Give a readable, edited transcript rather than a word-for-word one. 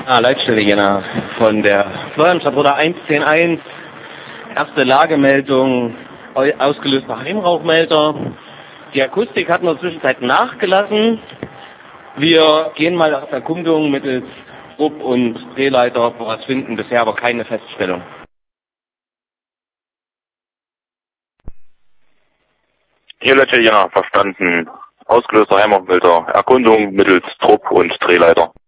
Leitstelle Jena von der Florianstadtruder 110.1. Erste Lagemeldung, ausgelöster Heimrauchmelder. Die Akustik hat in der Zwischenzeit nachgelassen. Wir gehen mal auf Erkundung mittels Trupp und Drehleiter, was finden bisher aber keine Feststellung. Hier Leitstelle Jena, verstanden. Ausgelöster Heimrauchmelder. Erkundung mittels Trupp und Drehleiter.